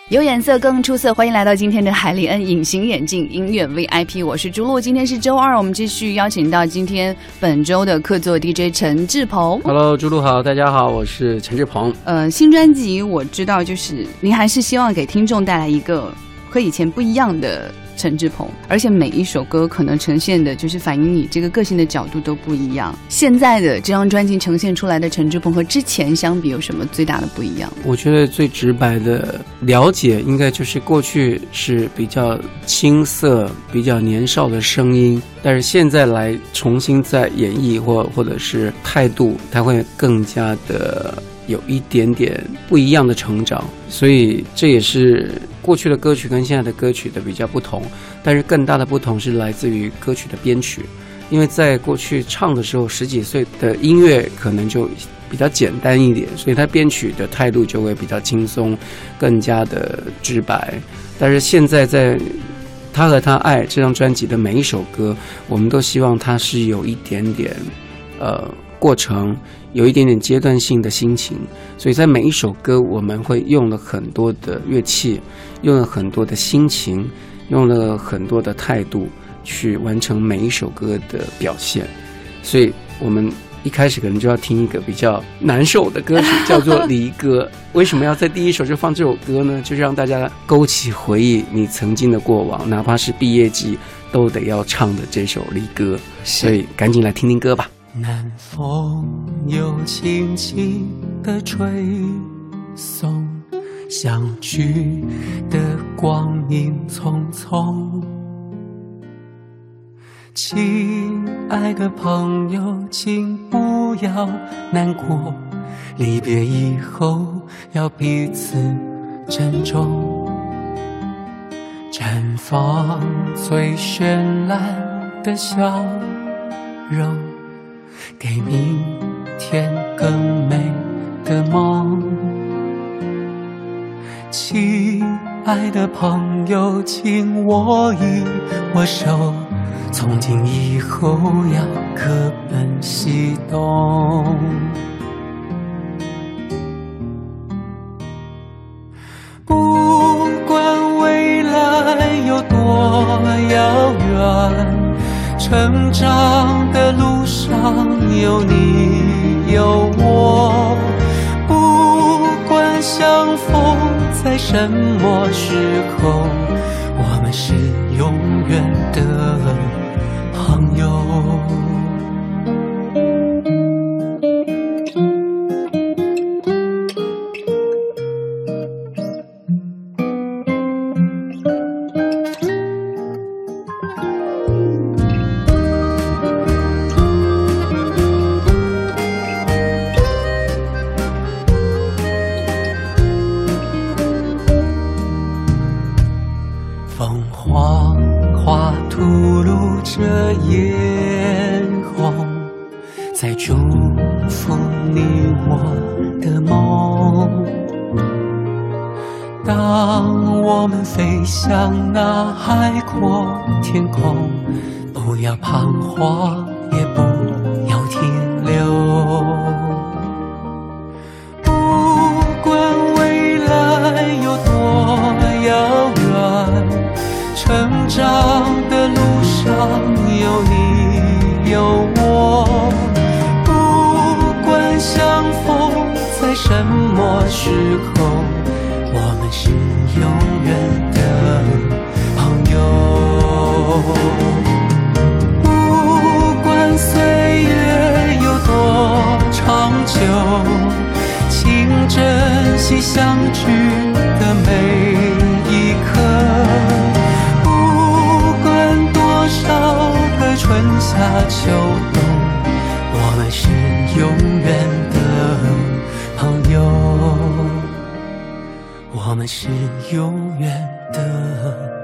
有颜色更出色，欢迎来到今天的海利恩隐形眼镜音乐 VIP， 我是朱露。今天是周二，我们继续邀请到今天本周的客座 DJ 陈志鹏。 Hello， 朱露好，大家好，我是陈志鹏。 新专辑我知道，就是您还是希望给听众带来一个和以前不一样的陈志鹏，而且每一首歌可能呈现的就是反映你这个个性的角度都不一样。现在的这张专辑呈现出来的陈志鹏和之前相比有什么最大的不一样？ 我觉得最直白的了解应该就是过去是比较青涩比较年少的声音，但是现在来重新再演绎或者是态度，它会更加的有一点点不一样的成长，所以这也是过去的歌曲跟现在的歌曲的比较不同。但是更大的不同是来自于歌曲的编曲，因为在过去唱的时候10几岁的音乐可能就比较简单一点，所以他编曲的态度就会比较轻松，更加的直白。但是现在在他和他爱这张专辑的每一首歌，我们都希望它是有一点点过程，有一点点阶段性的心情，所以在每一首歌我们会用了很多的乐器，用了很多的心情，用了很多的态度去完成每一首歌的表现。所以我们一开始可能就要听一个比较难受的歌曲，叫做离歌。为什么要在第一首就放这首歌呢？就是让大家勾起回忆你曾经的过往，哪怕是毕业季都得要唱的这首离歌。所以赶紧来听听歌吧。 南风又轻轻地吹送，相聚的光阴匆匆。亲爱的朋友，请不要难过，离别以后要彼此珍重，绽放最绚烂的笑容，给明天更美的梦。亲爱的朋友，请握一握手，从今以后要各奔西东。不管未来有多遥远，成长的路上有你有我，不管相逢在什么时候，我们是永远的朋友。凤凰花吐露着嫣红，在祝福你我的梦。当我们飞向那海阔天空，不要彷徨，也不要停留。不管未来有多遥远，成长的路上有你有我，不管相逢在什么时候，我们是永远的朋友。不管岁月有多长久，请珍惜相聚的每一刻。多少个春夏秋冬，我们是永远的朋友，我们是永远的